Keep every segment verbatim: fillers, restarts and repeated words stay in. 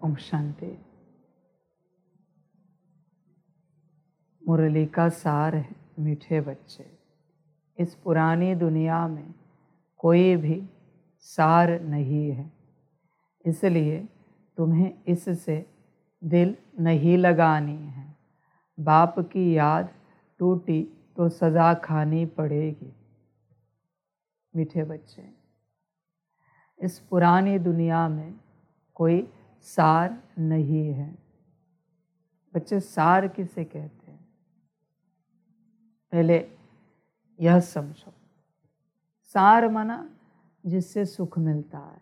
ओम शांति। मुरली का सार है मीठे बच्चे, इस पुरानी दुनिया में कोई भी सार नहीं है, इसलिए तुम्हें इससे दिल नहीं लगानी है। बाप की याद टूटी तो सज़ा खानी पड़ेगी। मीठे बच्चे, इस पुरानी दुनिया में कोई सार नहीं है। बच्चे, सार किसे कहते हैं? पहले यह समझो, सार माना जिससे सुख मिलता है,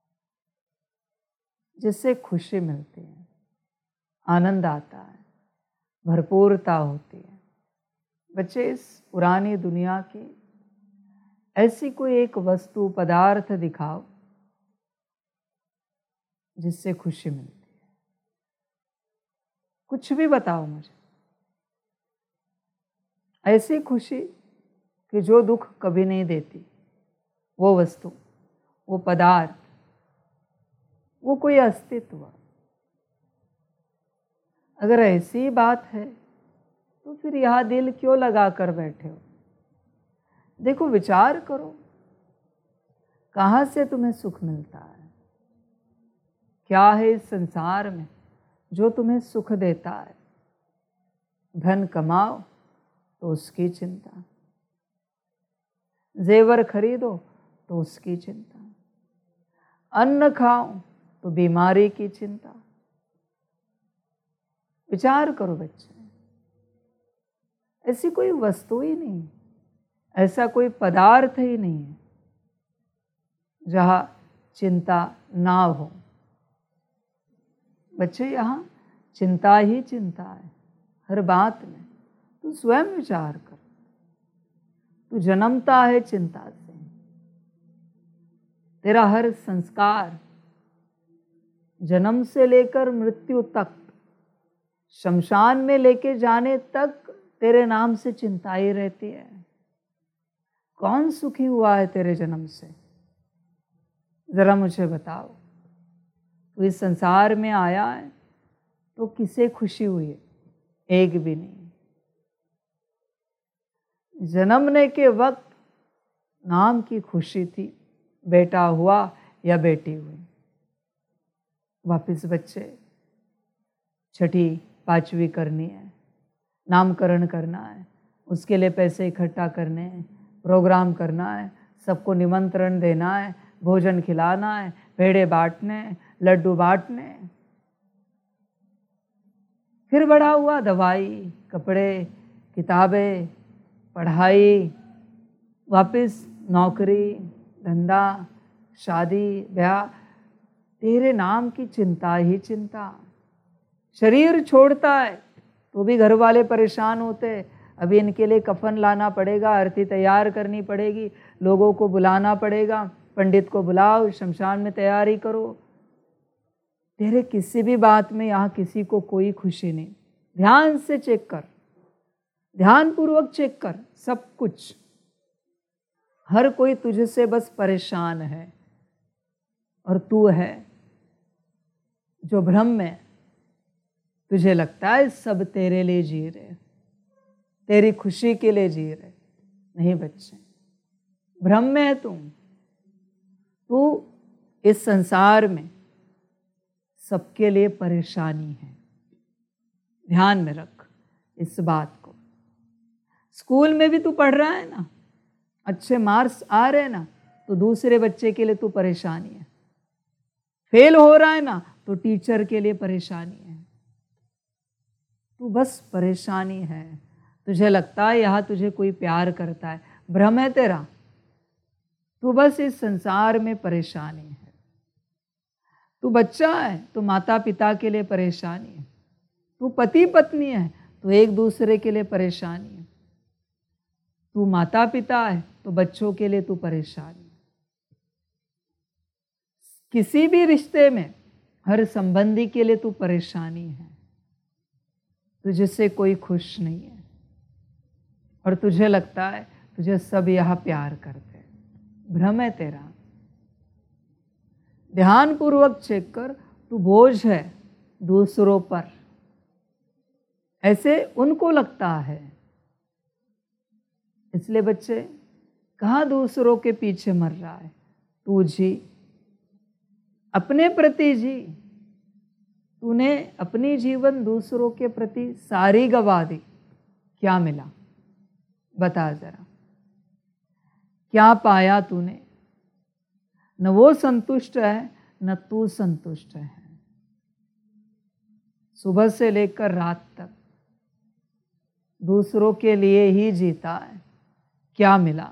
जिससे खुशी मिलती है, आनंद आता है, भरपूरता होती है। बच्चे, इस पुरानी दुनिया की ऐसी कोई एक वस्तु पदार्थ दिखाओ जिससे खुशी मिलती है। कुछ भी बताओ मुझे, ऐसी खुशी कि जो दुख कभी नहीं देती। वो वस्तु, वो पदार्थ, वो कोई अस्तित्व। अगर ऐसी बात है तो फिर यहाँ दिल क्यों लगा कर बैठे हो? देखो, विचार करो, कहाँ से तुम्हें सुख मिलता है? क्या है इस संसार में जो तुम्हें सुख देता है? धन कमाओ तो उसकी चिंता, जेवर खरीदो तो उसकी चिंता, अन्न खाओ तो बीमारी की चिंता। विचार करो बच्चे, ऐसी कोई वस्तु ही नहीं, ऐसा कोई पदार्थ ही नहीं है जहां चिंता ना हो। बच्चे, यहाँ चिंता ही चिंता है हर बात में। तू स्वयं विचार कर, तू जन्मता है चिंता से। तेरा हर संस्कार जन्म से लेकर मृत्यु तक, शमशान में लेके जाने तक तेरे नाम से चिंता ही रहती है। कौन सुखी हुआ है तेरे जन्म से? जरा मुझे बताओ। तू इस संसार में आया है तो किसे खुशी हुई है? एक भी नहीं। जन्मने के वक्त नाम की खुशी थी, बेटा हुआ या बेटी हुई। वापिस बच्चे, छठी पांचवी करनी है, नामकरण करना है, उसके लिए पैसे इकट्ठा करने हैं, प्रोग्राम करना है, सबको निमंत्रण देना है, भोजन खिलाना है, पेड़े बांटने हैं, लड्डू बांटने हैं। फिर बड़ा हुआ, दवाई, कपड़े, किताबें, पढ़ाई, वापस नौकरी, धंधा, शादी, ब्याह। तेरे नाम की चिंता ही चिंता। शरीर छोड़ता है तो भी घर वाले परेशान होते। अभी इनके लिए कफन लाना पड़ेगा, अर्थी तैयार करनी पड़ेगी, लोगों को बुलाना पड़ेगा, पंडित को बुलाओ, शमशान में तैयारी करो। तेरे किसी भी बात में यहाँ किसी को कोई खुशी नहीं। ध्यान से चेक कर, ध्यान पूर्वक चेक कर, सब कुछ, हर कोई तुझसे बस परेशान है। और तू है जो भ्रम में, तुझे लगता है सब तेरे लिए जी रहे, तेरी खुशी के लिए जी रहे। नहीं बच्चे, भ्रम में है तुम। तू इस संसार में सबके लिए परेशानी है। ध्यान में रख इस बात को। स्कूल में भी तू पढ़ रहा है ना, अच्छे मार्क्स आ रहे हैं ना, तो दूसरे बच्चे के लिए तू परेशानी है। फेल हो रहा है ना, तो टीचर के लिए परेशानी है। तू बस परेशानी है। तुझे लगता है यहाँ तुझे कोई प्यार करता है, भ्रम है तेरा। तू बस इस संसार में परेशानी है। तू बच्चा है तो माता पिता के लिए परेशानी है। तू पति पत्नी है तो एक दूसरे के लिए परेशानी है। तू माता पिता है तो बच्चों के लिए तू परेशानी है। किसी भी रिश्ते में हर संबंधी के लिए तू परेशानी है। तुझसे कोई खुश नहीं है और तुझे लगता है तुझे सब यहाँ प्यार करते हैं। भ्रम है तेरा। ध्यान पूर्वक चेक कर, तू बोझ है दूसरों पर, ऐसे उनको लगता है। इसलिए बच्चे, कहाँ दूसरों के पीछे मर रहा है, तू जी, अपने प्रति जी। तूने अपनी जीवन दूसरों के प्रति सारी गवा दी, क्या मिला बता जरा, क्या पाया तूने? न वो संतुष्ट है न तू संतुष्ट है। सुबह से लेकर रात तक दूसरों के लिए ही जीता है, क्या मिला?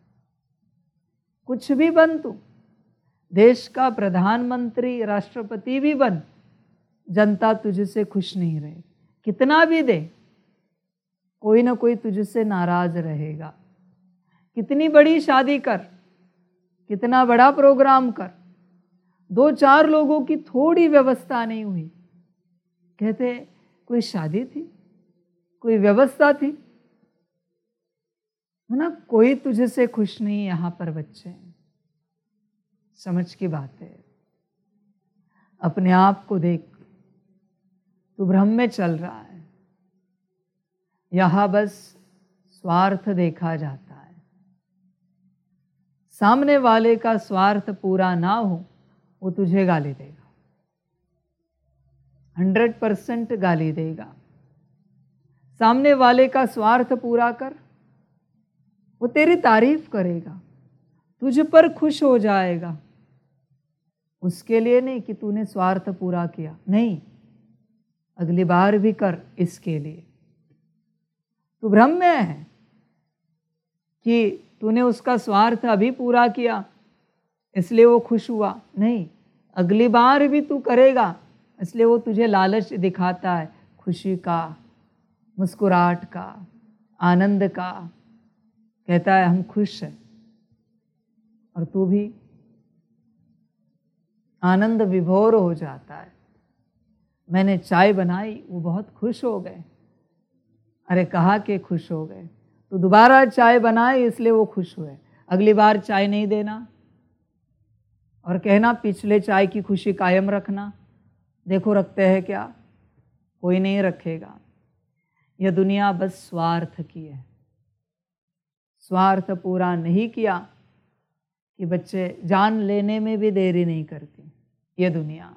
कुछ भी बन तू, देश का प्रधानमंत्री राष्ट्रपति भी बन, जनता तुझसे खुश नहीं रहे। कितना भी दे, कोई ना कोई तुझसे नाराज रहेगा। कितनी बड़ी शादी कर, कितना बड़ा प्रोग्राम कर, दो चार लोगों की थोड़ी व्यवस्था नहीं हुई, कहते कोई शादी थी, कोई व्यवस्था थी ना। कोई तुझसे खुश नहीं यहां पर बच्चे, समझ की बात है। अपने आप को देख, तू भ्रम में चल रहा है। यहां बस स्वार्थ देखा जाता है। सामने वाले का स्वार्थ पूरा ना हो, वो तुझे गाली देगा, हंड्रेड परसेंट गाली देगा। सामने वाले का स्वार्थ पूरा कर, वो तेरी तारीफ करेगा, तुझ पर खुश हो जाएगा। उसके लिए नहीं कि तूने स्वार्थ पूरा किया, नहीं, अगली बार भी कर इसके लिए। तू भ्रम में है कि तूने उसका स्वार्थ अभी पूरा किया इसलिए वो खुश हुआ, नहीं, अगली बार भी तू करेगा इसलिए वो तुझे लालच दिखाता है, खुशी का, मुस्कुराहट का, आनंद का। कहता है हम खुश हैं, और तू भी आनंद विभोर हो जाता है। मैंने चाय बनाई, वो बहुत खुश हो गए। अरे कहा कि खुश हो गए, तो दोबारा चाय बनाई इसलिए वो खुश हुए। अगली बार चाय नहीं देना और कहना पिछले चाय की खुशी कायम रखना। देखो रखते हैं क्या? कोई नहीं रखेगा। यह दुनिया बस स्वार्थ की है। स्वार्थ पूरा नहीं किया कि बच्चे जान लेने में भी देरी नहीं करती ये दुनिया।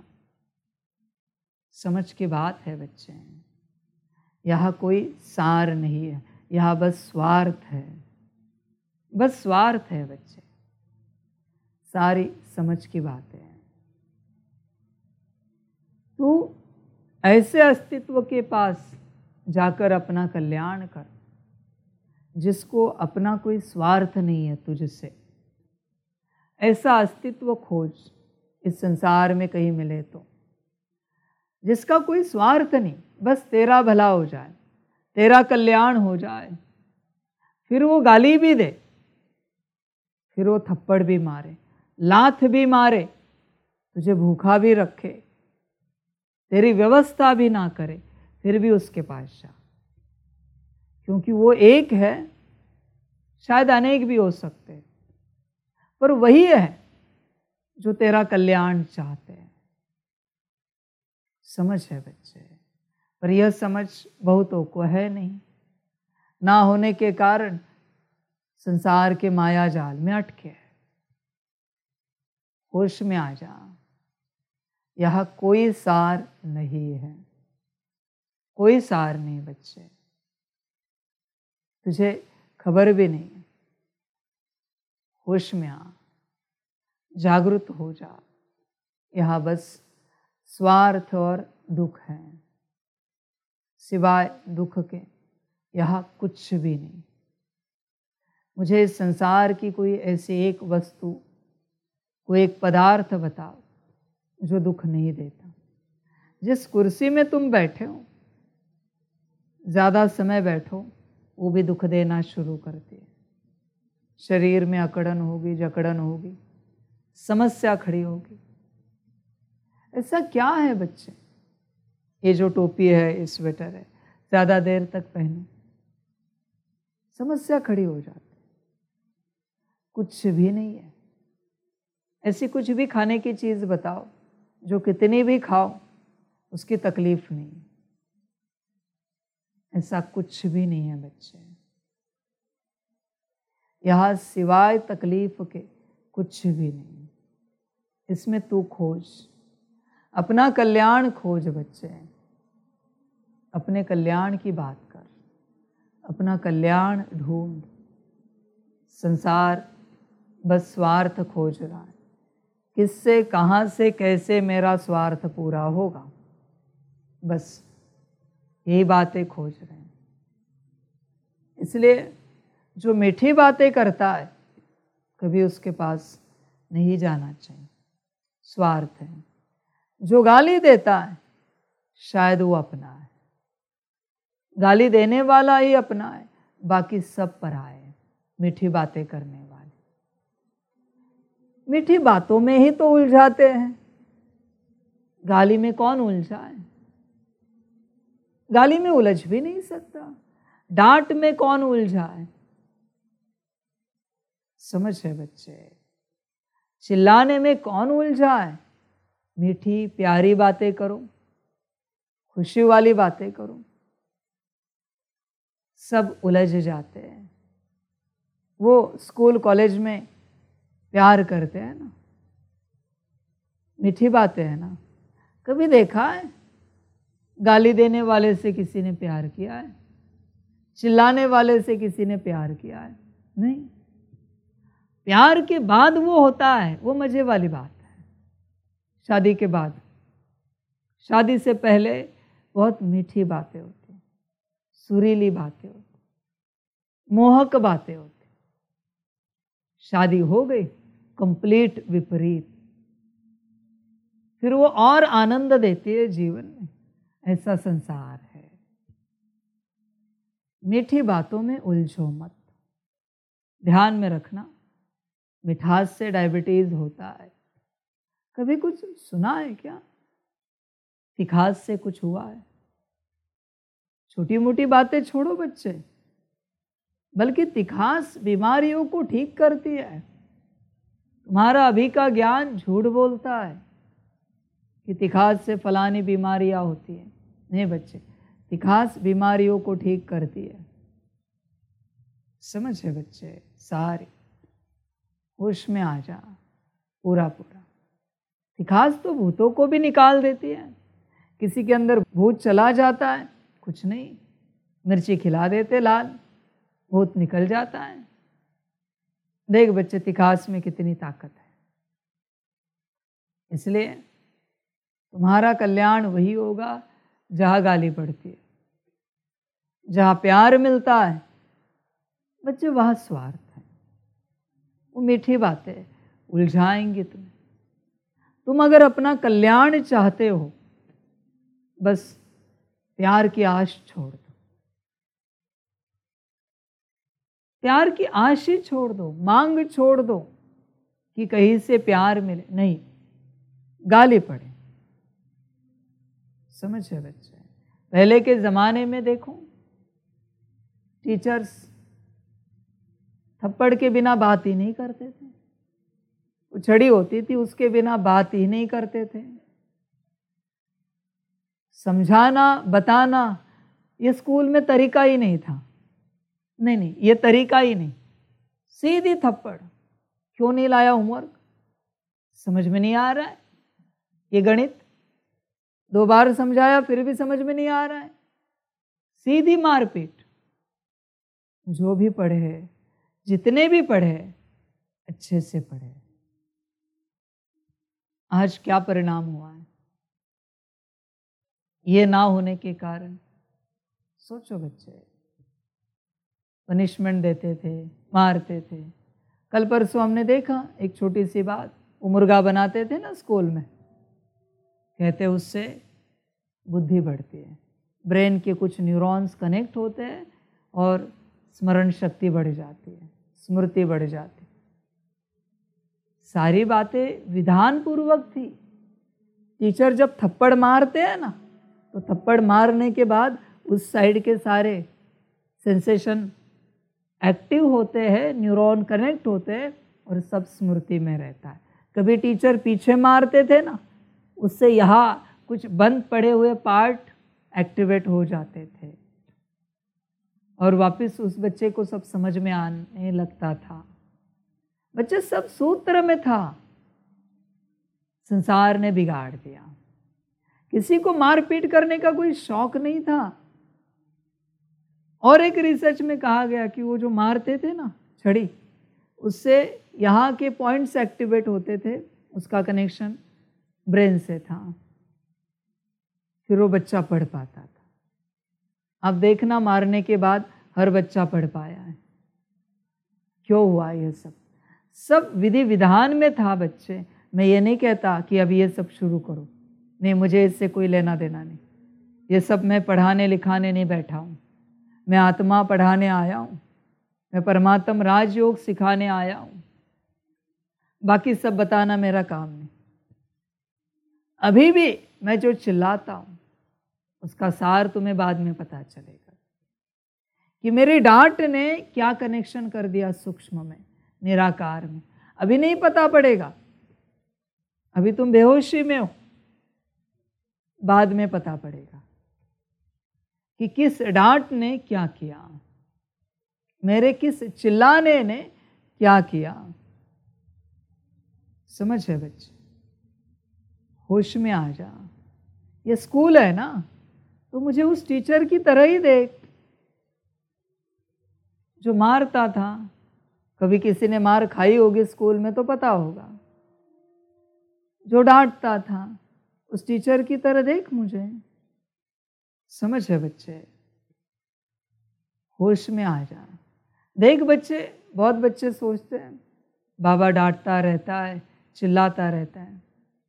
समझ की बात है बच्चे, यहाँ कोई सार नहीं है, यहाँ बस स्वार्थ है, बस स्वार्थ है बच्चे। सारी समझ की बात है। तू ऐसे अस्तित्व के पास जाकर अपना कल्याण कर जिसको अपना कोई स्वार्थ नहीं है तुझसे। ऐसा अस्तित्व खोज इस संसार में कहीं मिले तो, जिसका कोई स्वार्थ नहीं, बस तेरा भला हो जाए, तेरा कल्याण हो जाए। फिर वो गाली भी दे, फिर वो थप्पड़ भी मारे, लात भी मारे, तुझे भूखा भी रखे, तेरी व्यवस्था भी ना करे, फिर भी उसके पास जा, क्योंकि वो एक है, शायद अनेक भी हो सकते हैं, पर वही है जो तेरा कल्याण चाहते हैं। समझ है बच्चे, पर यह समझ बहुतों को है नहीं। ना होने के कारण संसार के माया जाल में अटके। होश में आ जा, यह कोई सार नहीं है, कोई सार नहीं बच्चे, तुझे खबर भी नहीं। होश में आ, जागृत हो जा। यह बस स्वार्थ और दुख है, सिवाय दुख के यहाँ कुछ भी नहीं। मुझे इस संसार की कोई ऐसी एक वस्तु, कोई एक पदार्थ बताओ जो दुख नहीं देता। जिस कुर्सी में तुम बैठे हो, ज़्यादा समय बैठो वो भी दुख देना शुरू करती है। शरीर में अकड़न होगी, जकड़न होगी, समस्या खड़ी होगी। ऐसा क्या है बच्चे? ये जो टोपी है, ये स्वेटर है, ज़्यादा देर तक पहने, समस्या खड़ी हो जाती। कुछ भी नहीं है। ऐसी कुछ भी खाने की चीज़ बताओ जो कितनी भी खाओ उसकी तकलीफ नहीं। ऐसा कुछ भी नहीं है बच्चे, यहाँ सिवाय तकलीफ के कुछ भी नहीं। इसमें तू खोज, अपना कल्याण खोज बच्चे, अपने कल्याण की बात कर, अपना कल्याण ढूंढ। संसार बस स्वार्थ खोज रहा है, किससे कहाँ से कैसे मेरा स्वार्थ पूरा होगा, बस यही बातें खोज रहे हैं। इसलिए जो मीठी बातें करता है कभी उसके पास नहीं जाना चाहिए, स्वार्थ है। जो गाली देता है शायद वो अपना है, गाली देने वाला ही अपना है, बाकी सब पराए है। मीठी बातें करने वाले मीठी बातों में ही तो उलझाते हैं, गाली में कौन उलझा है? गाली में उलझ भी नहीं सकता, डांट में कौन उलझा है? समझ है बच्चे, चिल्लाने में कौन उलझा है? मीठी प्यारी बातें करो, खुशी वाली बातें करो, सब उलझ जाते हैं। वो स्कूल कॉलेज में प्यार करते हैं ना, मीठी बातें हैं ना, कभी देखा है गाली देने वाले से किसी ने प्यार किया है? चिल्लाने वाले से किसी ने प्यार किया है? नहीं। प्यार के बाद वो होता है, वो मजे वाली बात है। शादी के बाद, शादी से पहले बहुत मीठी बातें होती हैं, सुरीली बातें होती, मोहक बातें होती। शादी हो गई, कंप्लीट विपरीत। फिर वो और आनंद देती है जीवन में। ऐसा संसार है। मीठी बातों में उलझो मत, ध्यान में रखना। मिठास से डायबिटीज होता है। कभी कुछ सुना है क्या? तिखास से कुछ हुआ है? छोटी मोटी बातें छोड़ो बच्चे, बल्कि तिखास बीमारियों को ठीक करती है। तुम्हारा अभी का ज्ञान झूठ बोलता है कि तिखास से फलानी बीमारियां होती है। नहीं बच्चे, तिखास बीमारियों को ठीक करती है। समझ है बच्चे? सारी होश में आ जा पूरा पूरा। तिखास तो भूतों को भी निकाल देती है। किसी के अंदर भूत चला जाता है, कुछ नहीं, मिर्ची खिला देते लाल, भूत निकल जाता है। देख बच्चे, तिखास में कितनी ताकत है। इसलिए तुम्हारा कल्याण वही होगा जहाँ गाली पड़ती है। जहाँ प्यार मिलता है बच्चे, वहाँ स्वार्थ है। वो मीठी बातें उलझाएंगी तुम्हें। तुम अगर अपना कल्याण चाहते हो, बस प्यार की आश छोड़ दो। प्यार की आश ही छोड़ दो, मांग छोड़ दो कि कहीं से प्यार मिले। नहीं, गाली पड़े। समझ है बच्चे? पहले के जमाने में देखो, टीचर्स थप्पड़ के बिना बात ही नहीं करते थे। उछड़ी होती थी उसके बिना बात ही नहीं करते थे। समझाना बताना ये स्कूल में तरीका ही नहीं था। नहीं नहीं, ये तरीका ही नहीं, सीधी थप्पड़। क्यों नहीं लाया होमवर्क? समझ में नहीं आ रहा है? ये गणित दो बार समझाया फिर भी समझ में नहीं आ रहा है, सीधी मारपीट। जो भी पढ़े, जितने भी पढ़े, अच्छे से पढ़े। आज क्या परिणाम हुआ है ये ना होने के कारण? सोचो बच्चे, पनिशमेंट देते थे, मारते थे। कल परसों हमने देखा एक छोटी सी बात, वो मुर्गा बनाते थे ना स्कूल में, कहते उससे बुद्धि बढ़ती है, ब्रेन के कुछ न्यूरॉन्स कनेक्ट होते हैं और स्मरण शक्ति बढ़ जाती है, स्मृति बढ़ जाती है। सारी बातें विधान पूर्वक थी। टीचर जब थप्पड़ मारते हैं ना, तो थप्पड़ मारने के बाद उस साइड के सारे सेंसेशन एक्टिव होते हैं, न्यूरॉन कनेक्ट होते हैं और सब स्मृति में रहता है। कभी टीचर पीछे मारते थे ना, उससे यहाँ कुछ बंद पड़े हुए पार्ट एक्टिवेट हो जाते थे और वापस उस बच्चे को सब समझ में आने लगता था। बच्चे सब सूत्र में था, संसार ने बिगाड़ दिया। किसी को मारपीट करने का कोई शौक नहीं था। और एक रिसर्च में कहा गया कि वो जो मारते थे ना छड़ी, उससे यहाँ के पॉइंट्स एक्टिवेट होते थे, उसका कनेक्शन ब्रेन से था, फिर वो बच्चा पढ़ पाता था। अब देखना मारने के बाद हर बच्चा पढ़ पाया है। क्यों हुआ ये सब? सब विधि विधान में था बच्चे। मैं ये नहीं कहता कि अब ये सब शुरू करो, नहीं, मुझे इससे कोई लेना देना नहीं। ये सब मैं पढ़ाने लिखाने नहीं बैठा हूँ, मैं आत्मा पढ़ाने आया हूँ, मैं परमात्म राजयोग सिखाने आया हूँ। बाकी सब बताना मेरा काम नहीं। अभी भी मैं जो चिल्लाता हूँ उसका सार तुम्हें बाद में पता चलेगा कि मेरी डांट ने क्या कनेक्शन कर दिया सूक्ष्म में, निराकार में। अभी नहीं पता पड़ेगा, अभी तुम बेहोशी में हो, बाद में पता पड़ेगा कि किस डांट ने क्या किया, मेरे किस चिल्लाने ने क्या किया। समझ है बच्चे? होश में आ जा। ये स्कूल है ना, तो मुझे उस टीचर की तरह ही देख जो मारता था। कभी किसी ने मार खाई होगी स्कूल में तो पता होगा। जो डांटता था उस टीचर की तरह देख मुझे। समझ है बच्चे? होश में आ जा। देख बच्चे, बहुत बच्चे सोचते हैं बाबा डांटता रहता है, चिल्लाता रहता है।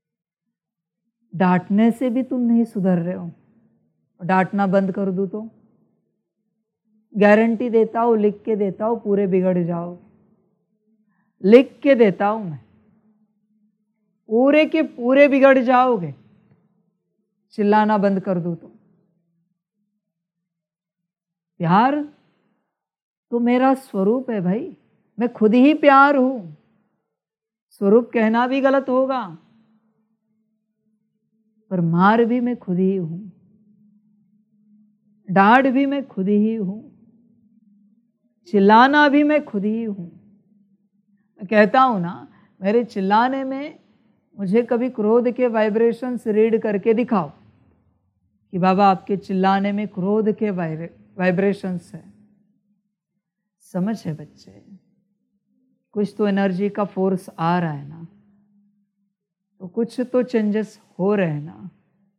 डांटने से भी तुम नहीं सुधर रहे हो, डांटना बंद कर दूं तो गारंटी देता हूं, लिख के देता हूं, पूरे बिगड़ जाओ। लिख के देता हूं मैं, पूरे के पूरे बिगड़ जाओगे चिल्लाना बंद कर दूं तो। प्यार तो मेरा स्वरूप है भाई, मैं खुद ही प्यार हूं। स्वरूप कहना भी गलत होगा, पर मार भी मैं खुद ही हूं, डांट भी मैं खुद ही हूं, चिल्लाना भी मैं खुद ही हूं। मैं कहता हूं ना, मेरे चिल्लाने में मुझे कभी क्रोध के वाइब्रेशंस रीड करके दिखाओ कि बाबा आपके चिल्लाने में क्रोध के वाइब्रेशंस है। समझ है बच्चे? कुछ तो एनर्जी का फोर्स आ रहा है ना, तो कुछ तो चेंजेस हो रहे हैं ना।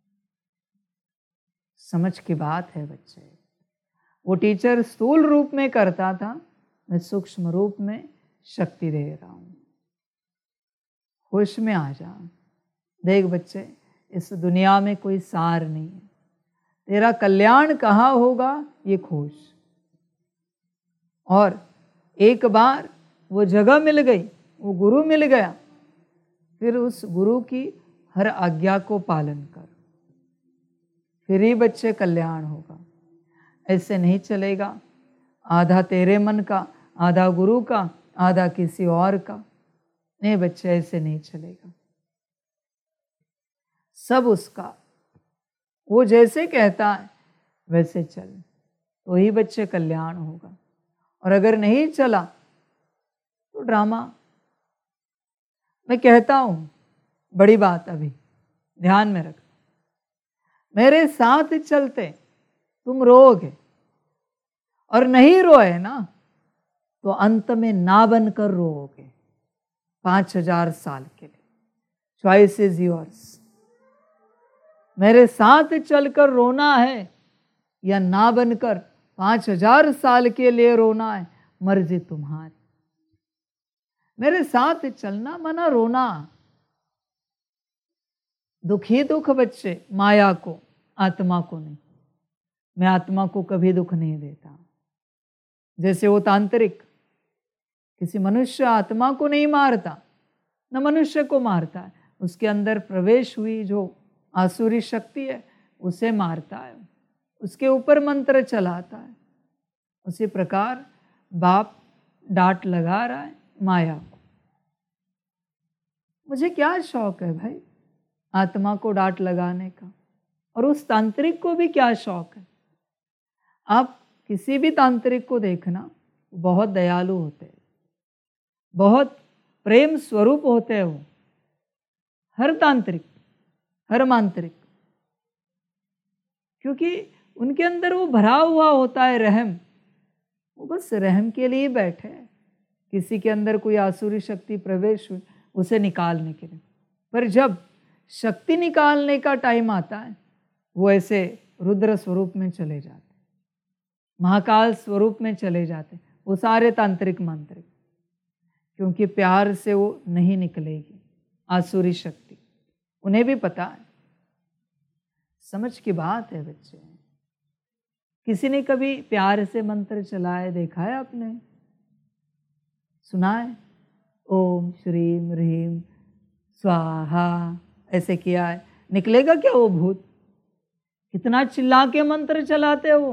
समझ की बात है बच्चे। वो टीचर स्थूल रूप में करता था, मैं सूक्ष्म रूप में शक्ति दे रहा हूं। होश में आ जा। देख बच्चे, इस दुनिया में कोई सार नहीं है। तेरा कल्याण कहाँ होगा ये खोज। और एक बार वो जगह मिल गई, वो गुरु मिल गया, फिर उस गुरु की हर आज्ञा को पालन कर, फिर ही बच्चे कल्याण होगा। ऐसे नहीं चलेगा, आधा तेरे मन का, आधा गुरु का, आधा किसी और का। नहीं बच्चे, ऐसे नहीं चलेगा। सब उसका, वो जैसे कहता है वैसे चल, तो ही बच्चे कल्याण होगा। और अगर नहीं चला तो ड्रामा। मैं कहता हूं बड़ी बात, अभी ध्यान में रख। मेरे साथ चलते तुम रोओगे, और नहीं रोए ना तो अंत में ना बनकर रोओगे पांच हजार साल के लिए। Choice is yours. मेरे साथ चलकर रोना है या ना बनकर पांच हजार साल के लिए रोना है, मर्जी तुम्हारी। मेरे साथ चलना मना रोना। दुखी दुख बच्चे, माया को, आत्मा को नहीं। मैं आत्मा को कभी दुख नहीं देता। जैसे वो तांत्रिक किसी मनुष्य आत्मा को नहीं मारता, न मनुष्य को मारता है, उसके अंदर प्रवेश हुई जो आसुरी शक्ति है उसे मारता है, उसके ऊपर मंत्र चलाता है। उसी प्रकार बाप डांट लगा रहा है माया को। मुझे क्या शौक है भाई, आत्मा को डांट लगाने का। और उस तांत्रिक को भी क्या शौक है। आप किसी भी तांत्रिक को देखना, बहुत दयालु होते हैं, बहुत प्रेम स्वरूप होते हैं वो। हर तांत्रिक, हर मांत्रिक, क्योंकि उनके अंदर वो भरा हुआ होता है रहम। वो बस रहम के लिए बैठे हैं। किसी के अंदर कोई आसुरी शक्ति प्रवेश हुई, उसे निकालने के लिए। पर जब शक्ति निकालने का टाइम आता है, वो ऐसे रुद्र स्वरूप में चले जाते, महाकाल स्वरूप में चले जाते वो सारे तांत्रिक मांत्रिक, क्योंकि प्यार से वो नहीं निकलेगी आसुरी शक्ति। उन्हें भी पता है। समझ की बात है बच्चे। किसी ने कभी प्यार से मंत्र चलाए देखा है आपने? सुना है? ओम श्रीम ह्रीम स्वाहा ऐसे किया है, निकलेगा क्या वो भूत? कितना चिल्ला के मंत्र चलाते वो।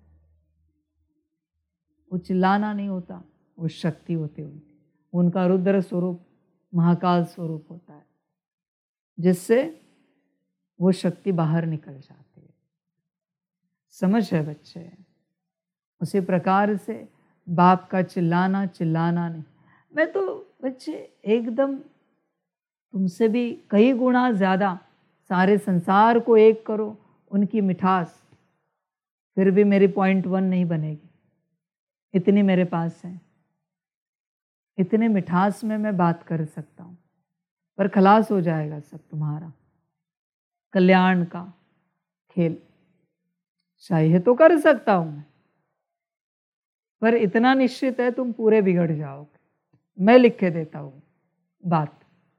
वो चिल्लाना नहीं होता, वो शक्ति होती है। उनका रुद्र स्वरूप महाकाल स्वरूप होता है, जिससे वो शक्ति बाहर निकल जाती है। समझ है बच्चे? उसी प्रकार से बाप का चिल्लाना चिल्लाना नहीं। मैं तो बच्चे एकदम तुमसे भी कई गुना ज़्यादा सारे संसार को एक करो, उनकी मिठास, फिर भी मेरी पॉइंट वन नहीं बनेगी। इतनी मेरे पास है, इतने मिठास में मैं बात कर सकता हूँ, पर खलास हो जाएगा सब तुम्हारा। कल्याण का खेल चाहिए तो कर सकता हूँ मैं, पर इतना निश्चित है तुम पूरे बिगड़ जाओगे। मैं लिख के देता हूँ बात।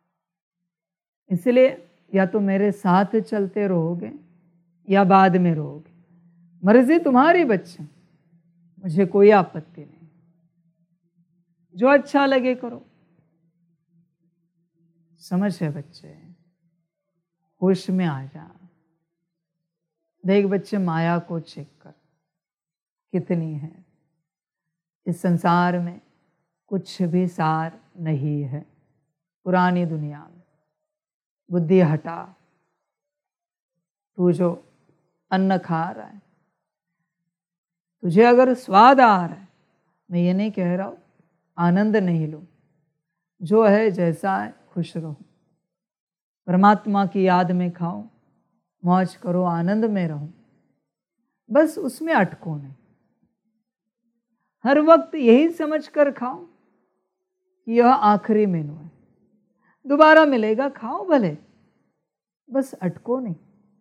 इसलिए या तो मेरे साथ चलते रहोगे या बाद में रहोगे, मर्जी तुम्हारी बच्चे, मुझे कोई आपत्ति नहीं। जो अच्छा लगे करो। समझ है बच्चे? होश में आ जा। देख बच्चे, माया को चेक कर कितनी है। इस संसार में कुछ भी सार नहीं है। पुरानी दुनिया में बुद्धि हटा। तू जो अन्न खा रहा है, तुझे अगर स्वाद आ रहा है, मैं ये नहीं कह रहा हूँ आनंद नहीं लो, जो है जैसा है खुश रहो। परमात्मा की याद में खाओ, मौज करो, आनंद में रहो, बस उसमें अटको नहीं। हर वक्त यही समझ कर खाओ कि यह आखिरी मेनू है, दोबारा मिलेगा, खाओ भले, बस अटको नहीं।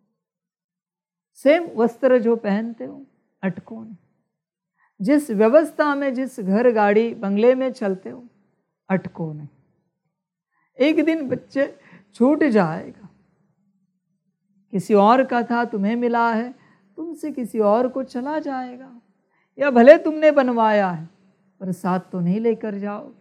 सेम वस्त्र जो पहनते हो, अटको नहीं। जिस व्यवस्था में, जिस घर गाड़ी बंगले में चलते हो, अटको नहीं। एक दिन बच्चे छूट जाएगा। किसी और का था, तुम्हें मिला है, तुमसे किसी और को चला जाएगा। या भले तुमने बनवाया है, पर साथ तो नहीं लेकर जाओ।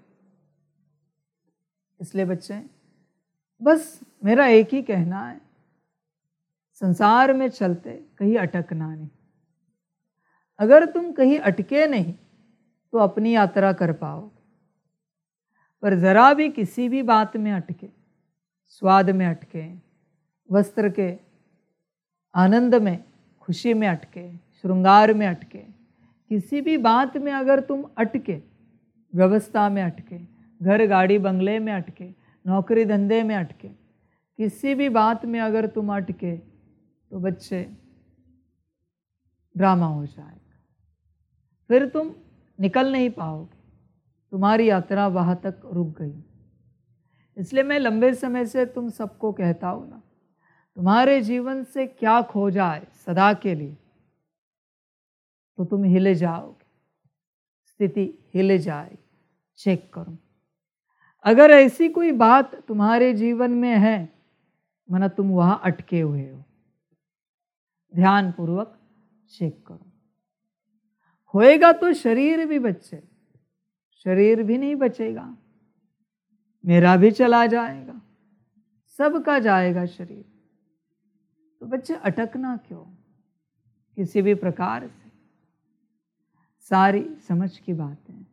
इसलिए बच्चे, बस मेरा एक ही कहना है, संसार में चलते कहीं अटकना नहीं। अगर तुम कहीं अटके नहीं तो अपनी यात्रा कर पाओगे। पर जरा भी किसी भी बात में अटके, स्वाद में अटके, वस्त्र के आनंद में, खुशी में अटके, श्रृंगार में अटके, किसी भी बात में अगर तुम अटके, व्यवस्था में अटके, घर गाड़ी बंगले में अटके, नौकरी धंधे में अटके, किसी भी बात में अगर तुम अटके, तो बच्चे ड्रामा हो जाएगा। फिर तुम निकल नहीं पाओगे, तुम्हारी यात्रा वहाँ तक रुक गई। इसलिए मैं लंबे समय से तुम सबको कहता हूँ ना, तुम्हारे जीवन से क्या खो जाए सदा के लिए, तो तुम हिले जाओगे, स्थिति हिले जाएगी। चेक करो, अगर ऐसी कोई बात तुम्हारे जीवन में है, माना तुम वहाँ अटके हुए हो, ध्यान पूर्वक चेक करो। होएगा तो शरीर भी बचे, शरीर भी नहीं बचेगा, मेरा भी चला जाएगा, सबका जाएगा शरीर। तो बच्चे अटकना क्यों किसी भी प्रकार से? सारी समझ की बातें,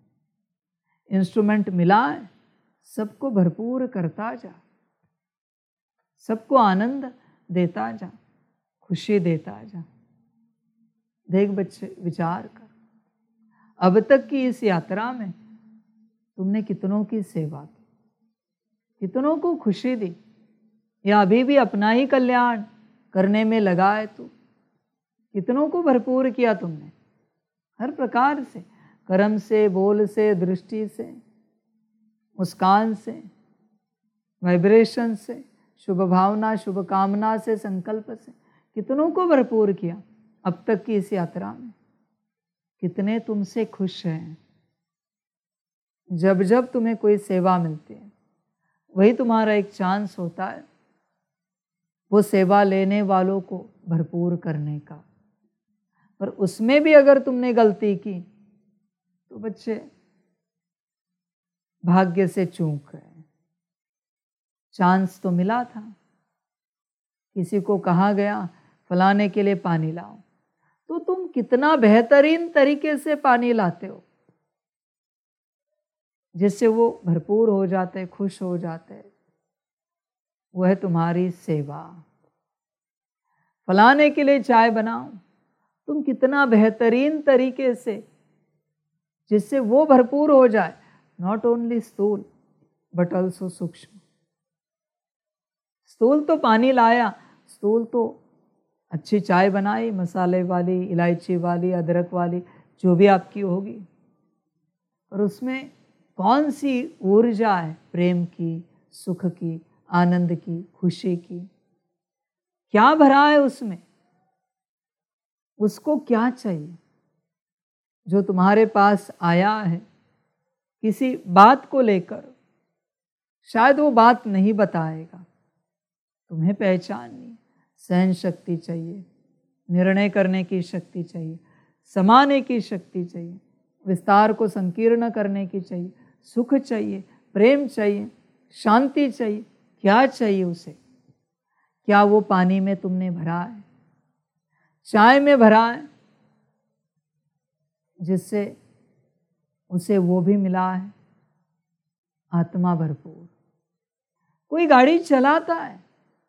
इंस्ट्रूमेंट मिला है, सबको भरपूर करता जा। सबको आनंद देता जा, खुशी देता जा। देख बच्चे, विचार कर, अब तक की इस यात्रा में तुमने कितनों की सेवा की, कितनों को खुशी दी, या अभी भी अपना ही कल्याण करने में लगा है तू? कितनों को भरपूर किया तुमने, हर प्रकार से, कर्म से, बोल से, दृष्टि से, मुस्कान से, वाइब्रेशन से, शुभ भावना, शुभ कामना से, संकल्प से, कितनों को भरपूर किया अब तक की इस यात्रा में। कितने तुमसे खुश हैं। जब जब तुम्हें कोई सेवा मिलती है, वही तुम्हारा एक चांस होता है वो सेवा लेने वालों को भरपूर करने का। पर उसमें भी अगर तुमने गलती की तो बच्चे भाग्य से चूक गए। चांस तो मिला था, किसी को कहा गया फलाने के लिए पानी लाओ, तो तुम कितना बेहतरीन तरीके से पानी लाते हो, जिससे वो भरपूर हो जाते, खुश हो जाते। वह तुम्हारी सेवा। फलाने के लिए चाय बनाओ, तुम कितना बेहतरीन तरीके से, जिससे वो भरपूर हो जाए, नॉट ओनली स्थूल बट ऑल्सो सूक्ष्म। स्थूल तो पानी लाया, स्थूल तो अच्छी चाय बनाई, मसाले वाली, इलायची वाली, अदरक वाली, जो भी आपकी होगी, और उसमें कौन सी ऊर्जा है? प्रेम की, सुख की, आनंद की, खुशी की। क्या भरा है उसमें? उसको क्या चाहिए? जो तुम्हारे पास आया है किसी बात को लेकर, शायद वो बात नहीं बताएगा, तुम्हें पहचाननी, सहन शक्ति चाहिए, निर्णय करने की शक्ति चाहिए, समाने की शक्ति चाहिए, विस्तार को संकीर्ण करने की चाहिए, सुख चाहिए, प्रेम चाहिए, शांति चाहिए। क्या चाहिए उसे? क्या वो पानी में तुमने भरा है, चाय में भरा है, जिससे उसे वो भी मिला है, आत्मा भरपूर। कोई गाड़ी चलाता है,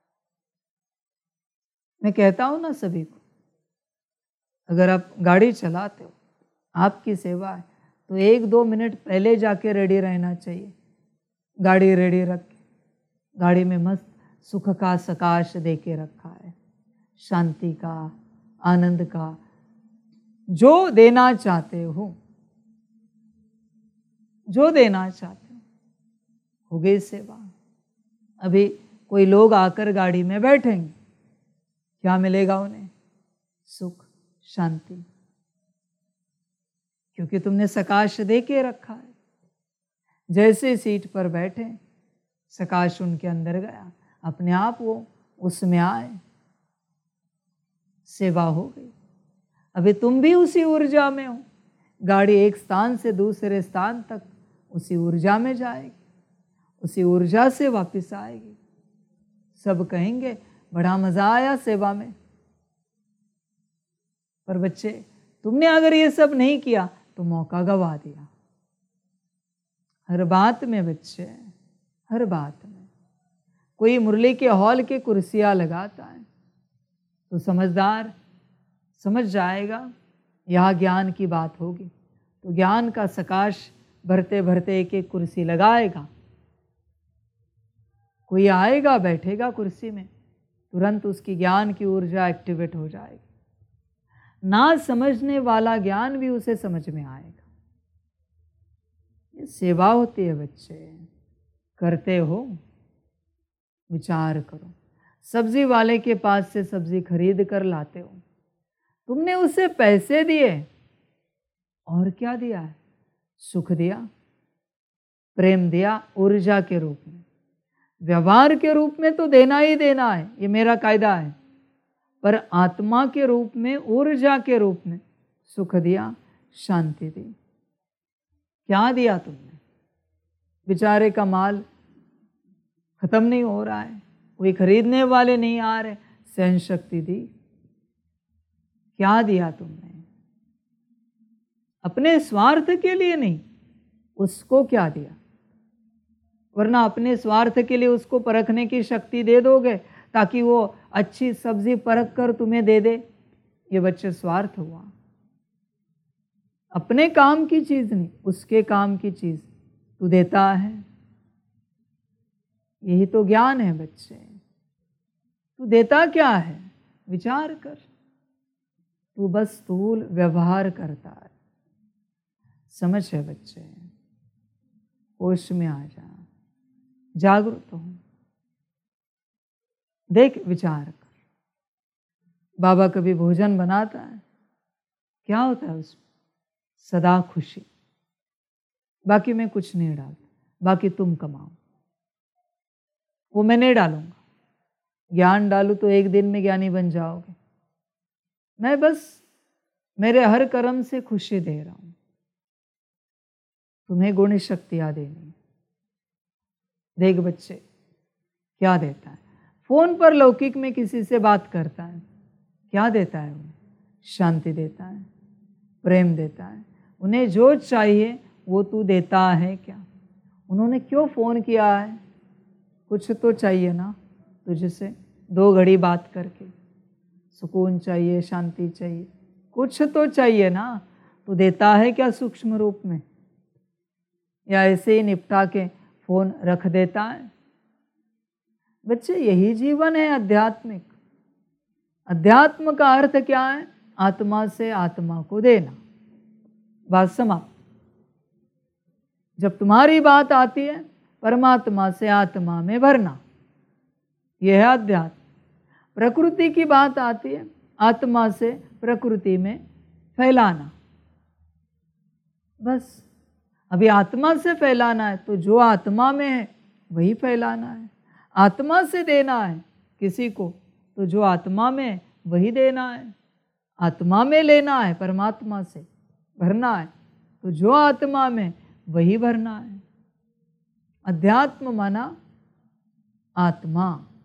मैं कहता हूं ना सभी को, अगर आप गाड़ी चलाते हो, आपकी सेवा है, तो एक दो मिनट पहले जाके रेडी रहना चाहिए। गाड़ी रेडी रख के, गाड़ी में मस्त सुख का सकाश दे के रखा है, शांति का, आनंद का, जो देना चाहते हो, जो देना चाहते हो, हो गई सेवा। अभी कोई लोग आकर गाड़ी में बैठेंगे, क्या मिलेगा उन्हें? सुख, शांति, क्योंकि तुमने सकाश दे के रखा है। जैसे सीट पर बैठे, सकाश उनके अंदर गया, अपने आप वो उसमें आए, सेवा हो गई। अभी तुम भी उसी ऊर्जा में हो, गाड़ी एक स्थान से दूसरे स्थान तक उसी ऊर्जा में जाएगी, उसी ऊर्जा से वापस आएगी। सब कहेंगे बड़ा मजा आया सेवा में। पर बच्चे, तुमने अगर ये सब नहीं किया तो मौका गवा दिया। हर बात में बच्चे, हर बात में, कोई मुरली के हॉल के कुर्सियां लगाता है तो समझदार समझ जाएगा यहाँ ज्ञान की बात होगी, तो ज्ञान का सकाश भरते भरते एक एक कुर्सी लगाएगा। कोई आएगा, बैठेगा कुर्सी में, तुरंत उसकी ज्ञान की ऊर्जा एक्टिवेट हो जाएगी। ना समझने वाला ज्ञान भी उसे समझ में आएगा। ये सेवा होती है बच्चे। करते हो, विचार करो। सब्जी वाले के पास से सब्जी खरीद कर लाते हो, तुमने उसे पैसे दिए, और क्या दिया है? सुख दिया, प्रेम दिया, ऊर्जा के रूप में। व्यवहार के रूप में तो देना ही देना है, ये मेरा कायदा है, पर आत्मा के रूप में, ऊर्जा के रूप में सुख दिया, शांति दी। क्या दिया तुमने? बेचारे का माल खत्म नहीं हो रहा है, कोई खरीदने वाले नहीं आ रहे, सहन शक्ति दी। क्या दिया तुमने? अपने स्वार्थ के लिए नहीं, उसको क्या दिया? वरना अपने स्वार्थ के लिए उसको परखने की शक्ति दे दोगे ताकि वो अच्छी सब्जी परख कर तुम्हें दे दे। ये बच्चे स्वार्थ हुआ। अपने काम की चीज नहीं, उसके काम की चीज तू देता है। यही तो ज्ञान है बच्चे। तू देता क्या है, विचार कर। तू बस स्थूल व्यवहार करता है। समझ है बच्चे, होश में आ जा, जागरूक हो, देख, विचार कर। बाबा कभी भोजन बनाता है, क्या होता है उसमें? सदा खुशी। बाकी मैं कुछ नहीं डालता, बाकी तुम कमाओ, वो मैं नहीं डालूंगा। ज्ञान डालू तो एक दिन में ज्ञानी बन जाओगे। मैं बस मेरे हर कर्म से खुशी दे रहा हूं, तुम्हें गुण शक्तियां देनी। देख बच्चे, क्या देता है? फोन पर लौकिक में किसी से बात करता है, क्या देता है उन्हें? शांति देता है, प्रेम देता है। उन्हें जो चाहिए वो तू देता है क्या? उन्होंने क्यों फोन किया है? कुछ तो चाहिए ना तुझसे, दो घड़ी बात करके सुकून चाहिए, शांति चाहिए, कुछ तो चाहिए ना। तू देता है क्या सूक्ष्म रूप में, या ऐसे ही निपटा के फोन रख देता है? बच्चे, यही जीवन है आध्यात्मिक। अध्यात्म का अर्थ क्या है? आत्मा से आत्मा को देना। बात समाप्त। जब तुम्हारी बात आती है, परमात्मा से आत्मा में भरना, यह है अध्यात्म। प्रकृति की बात आती है, आत्मा से प्रकृति में फैलाना। बस अभी आत्मा से फैलाना है, तो जो आत्मा में है वही फैलाना है। आत्मा से देना है किसी को, तो जो आत्मा में है वही देना है। आत्मा में लेना है, परमात्मा से भरना है, तो जो आत्मा में वही भरना है। अध्यात्म माना आत्मा।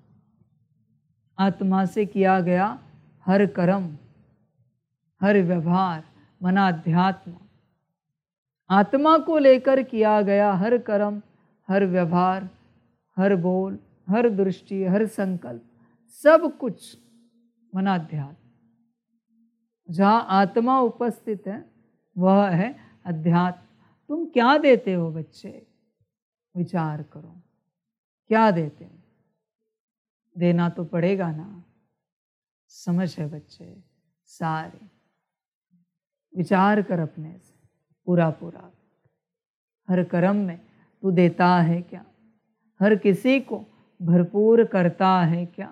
आत्मा से किया गया हर कर्म, हर व्यवहार माना अध्यात्म। आत्मा को लेकर किया गया हर कर्म, हर व्यवहार, हर बोल, हर दृष्टि, हर संकल्प, सब कुछ माना अध्यात्म। जहाँ आत्मा उपस्थित है वह है अध्यात्म। तुम क्या देते हो बच्चे? विचार करो, क्या देते हो? देना तो पड़ेगा ना। समझ है बच्चे सारे? विचार कर अपने से पूरा पूरा। हर कर्म में तू देता है क्या? हर किसी को भरपूर करता है क्या?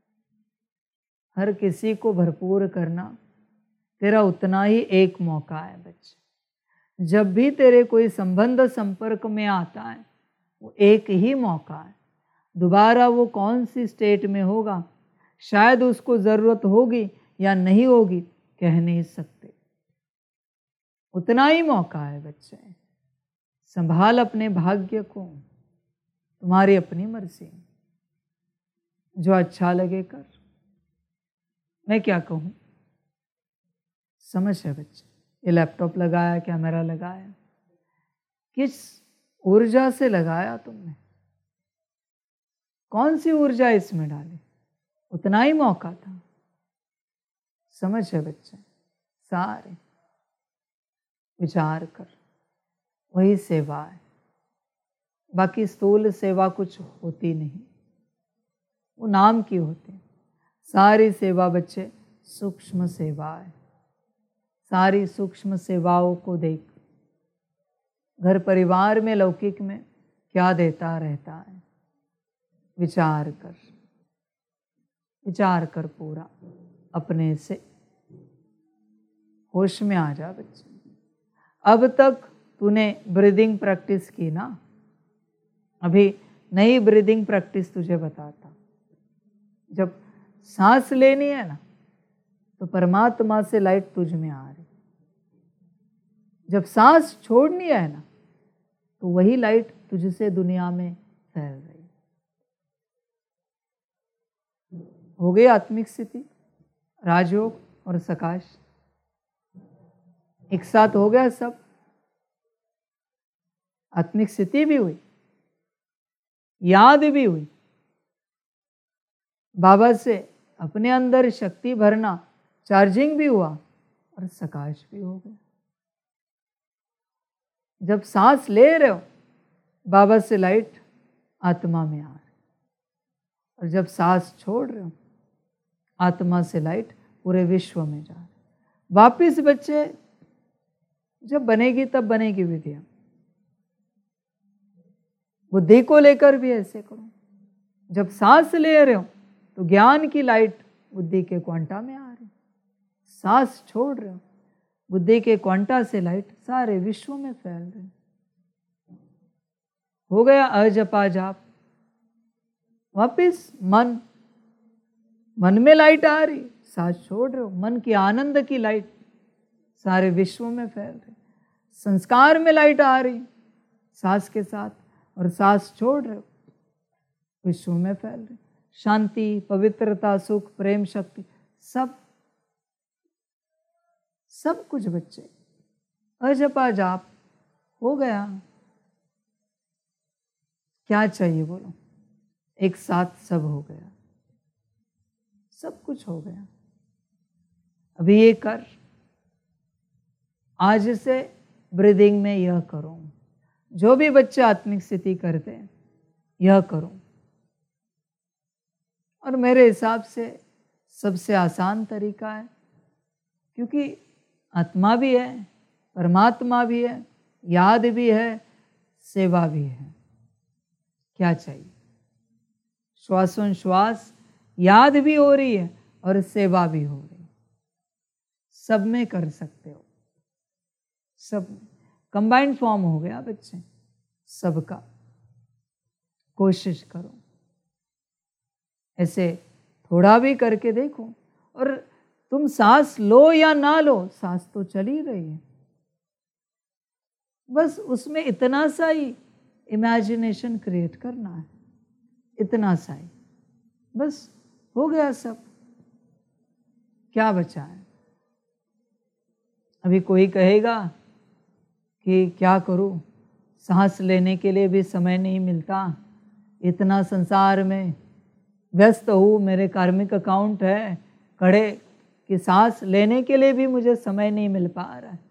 हर किसी को भरपूर करना तेरा उतना ही एक मौका है बच्चे। जब भी तेरे कोई संबंध संपर्क में आता है, वो एक ही मौका है। दोबारा वो कौन सी स्टेट में होगा, शायद उसको जरूरत होगी या नहीं होगी, कह नहीं सकते। उतना ही मौका है बच्चे। संभाल अपने भाग्य को, तुम्हारी अपनी मर्जी, जो अच्छा लगे कर। मैं क्या कहूँ? समझ है बच्चे? ये लैपटॉप लगाया, कैमरा लगाया, किस ऊर्जा से लगाया तुमने? कौन सी ऊर्जा इसमें डाली? उतना ही मौका था। समझ है बच्चे सारे? विचार कर, वही सेवा है। बाकी स्थूल सेवा कुछ होती नहीं, वो नाम की होती है। सारी सेवा बच्चे सूक्ष्म सेवा है। सारी सूक्ष्म सेवाओं को देख। घर परिवार में, लौकिक में क्या देता रहता है, विचार कर। विचार कर पूरा अपने से। होश में आ जा बच्चे। अब तक तूने ब्रीदिंग प्रैक्टिस की ना, अभी नई ब्रीदिंग प्रैक्टिस तुझे बताता। जब सांस लेनी है ना, तो परमात्मा से लाइट तुझ में आ रही। जब सांस छोड़नी है ना, तो वही लाइट तुझसे दुनिया में फैल रही। हो गई आत्मिक स्थिति, राजयोग और सकाश एक साथ हो गया सब। आत्मिक स्थिति भी हुई, याद भी हुई, बाबा से अपने अंदर शक्ति भरना, चार्जिंग भी हुआ और सकाश भी हो गया। जब सांस ले रहे हो, बाबा से लाइट आत्मा में आ रही, और जब सांस छोड़ रहे हो, आत्मा से लाइट पूरे विश्व में जा रही। वापिस बच्चे, जब बनेगी तब बनेगी विद्या। बुद्धि को लेकर भी ऐसे करो। जब सांस ले रहे हो तो ज्ञान की लाइट बुद्धि के क्वांटा में आ रही, सांस छोड़ रहे हो, बुद्धि के क्वांटा से लाइट सारे विश्व में फैल रही। हो गया अजपा जाप। वापिस मन, मन में लाइट आ रही, सांस छोड़ रहे हो, मन की आनंद की लाइट सारे विश्व में फैल रही। संस्कार में लाइट आ रही सांस के साथ, और सांस छोड़ रहे हो, विश्व में फैल रही। शांति, पवित्रता, सुख, प्रेम, शक्ति, सब सब कुछ बच्चे अजपा जाप हो गया। क्या चाहिए बोलो? एक साथ सब हो गया, सब कुछ हो गया। अभी ये कर, आज से ब्रीदिंग में यह करो। जो भी बच्चे आत्मिक स्थिति करते हैं, यह करो। और मेरे हिसाब से सबसे आसान तरीका है, क्योंकि आत्मा भी है, परमात्मा भी है, याद भी है, सेवा भी है। क्या चाहिए? श्वासोच्छ्वास, याद भी हो रही है और सेवा भी हो रही है। सब में कर सकते हो, सब में कंबाइंड फॉर्म हो गया बच्चे, सबका। कोशिश करो, ऐसे थोड़ा भी करके देखो। और तुम सांस लो या ना लो, सांस तो चल ही रही है। बस उसमें इतना सा ही इमेजिनेशन क्रिएट करना है, इतना सा ही, बस हो गया सब। क्या बचा है? अभी कोई कहेगा कि क्या करूं, सांस लेने के लिए भी समय नहीं मिलता, इतना संसार में व्यस्त हूँ, मेरे कार्मिक अकाउंट है कड़े कि सांस लेने के लिए भी मुझे समय नहीं मिल पा रहा है।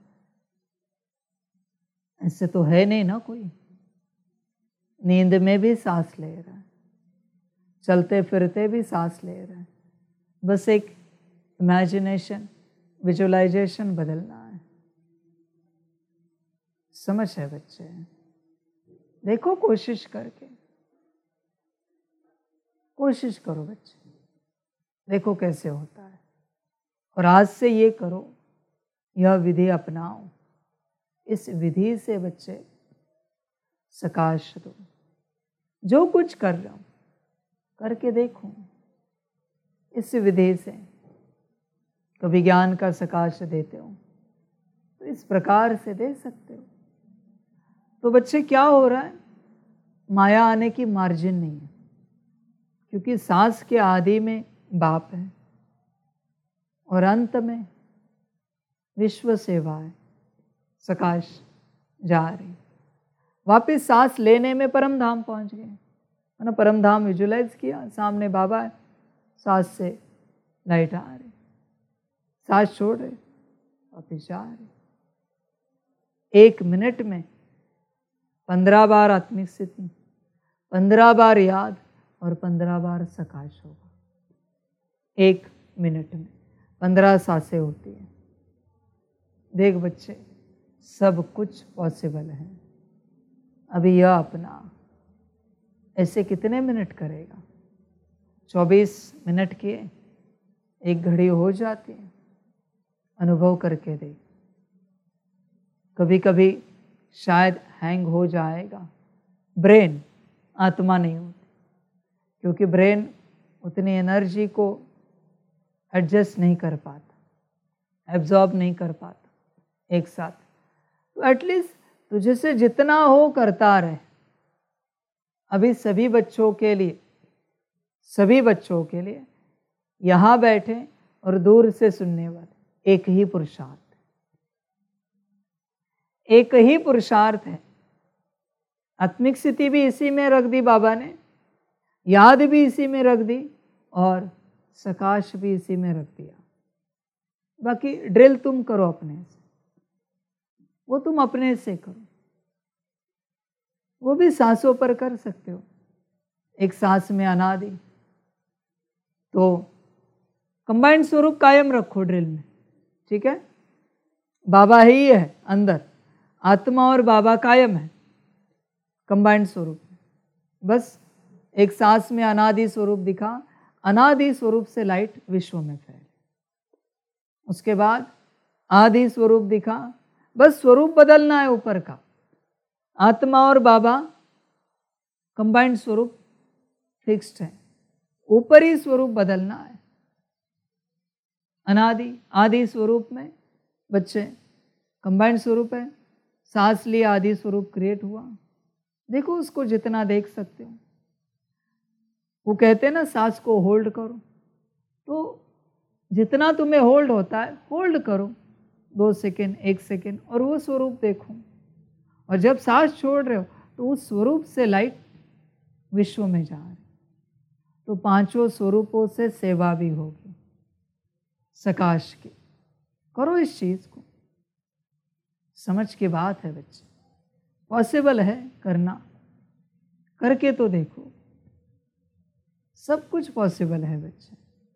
ऐसे तो है नहीं ना कोई। नींद में भी सांस ले रहा है, चलते फिरते भी सांस ले रहा है। बस एक इमेजिनेशन, विजुअलाइजेशन बदलना है। समझ है बच्चे? देखो कोशिश करके, कोशिश करो बच्चे, देखो कैसे होता है। और आज से ये करो, यह विधि अपनाओ। इस विधि से बच्चे सकाश दो। जो कुछ कर रहे हो करके देखो इस विधि से। कभी ज्ञान का सकाश देते हो तो इस प्रकार से दे सकते हो। तो बच्चे क्या हो रहा है, माया आने की मार्जिन नहीं है, क्योंकि सांस के आदि में बाप है और अंत में विश्व सेवा है। सकाश जा रही, वापिस सांस लेने में परम धाम पहुंच गए, है ना। परम धाम विजुलाइज किया, सामने बाबा है, सांस से लाइट आ रही, सांस छोड़ रहे, वापिस जा रही। एक मिनट में पंद्रह बार आत्मिक स्थिति, पंद्रह बार याद और पंद्रह बार सकाश होगा। एक मिनट में पंद्रह सांसें होती हैं। देख बच्चे, सब कुछ पॉसिबल है। अभी यह अपना, ऐसे कितने मिनट करेगा? चौबीस मिनट किए, एक घड़ी हो जाती है। अनुभव करके देख। कभी कभी शायद हैंग हो जाएगा ब्रेन, आत्मा नहीं होती, क्योंकि ब्रेन उतनी एनर्जी को एडजस्ट नहीं कर पाता, एब्जॉर्ब नहीं कर पाता एक साथ। तो एटलीस्ट तुझे से जितना हो करता रहे। अभी सभी बच्चों के लिए, सभी बच्चों के लिए यहाँ बैठे और दूर से सुनने वाले, एक ही पुरुषार्थ, एक ही पुरुषार्थ है आत्मिक स्थिति भी इसी में रख दी बाबा ने, याद भी इसी में रख दी और सकाश भी इसी में रख दिया। बाकी ड्रिल तुम करो अपने से, वो तुम अपने से करो, वो भी सांसों पर कर सकते हो। एक सांस में अनादि, तो कंबाइंड स्वरूप कायम रखो ड्रिल में, ठीक है। बाबा ही है अंदर, आत्मा और बाबा कायम है कंबाइंड स्वरूप में। बस एक सांस में अनादि स्वरूप दिखा, अनादि स्वरूप से लाइट विश्व में फैले। उसके बाद आदि स्वरूप दिखा, बस स्वरूप बदलना है ऊपर का। आत्मा और बाबा कंबाइंड स्वरूप फिक्स्ड है, ऊपरी स्वरूप बदलना है। अनादि आदि स्वरूप में बच्चे कंबाइंड स्वरूप है, सांस लिया आदि स्वरूप क्रिएट हुआ। देखो उसको जितना देख सकते हो। वो कहते हैं ना सांस को होल्ड करो, तो जितना तुम्हें होल्ड होता है होल्ड करो, दो सेकेंड एक सेकेंड, और वो स्वरूप देखो। और जब सांस छोड़ रहे हो तो उस स्वरूप से लाइट विश्व में जा रही, तो पांचों स्वरूपों से सेवा भी होगी सकाश की। करो इस चीज को, समझ की बात है बच्चे, पॉसिबल है करना, करके तो देखो, सब कुछ पॉसिबल है बच्चे।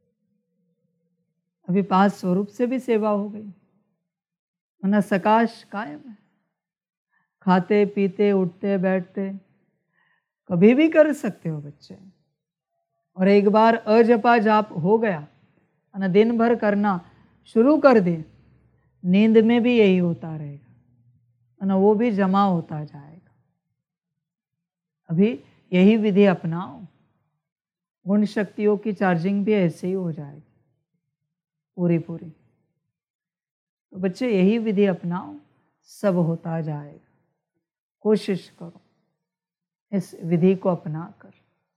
अभी पांच स्वरूप से भी सेवा हो गई, वरना सकाश कायम है। खाते पीते उठते बैठते कभी भी कर सकते हो बच्चे। और एक बार अजपा जाप हो गया ना, दिन भर करना शुरू कर दे, नींद में भी यही होता रहेगा ना, वो भी जमा होता जाएगा। अभी यही विधि अपनाओ, गुण शक्तियों की चार्जिंग भी ऐसे ही हो जाएगी पूरी पूरी। तो बच्चे यही विधि अपनाओ, सब होता जाएगा। कोशिश करो इस विधि को अपना कर,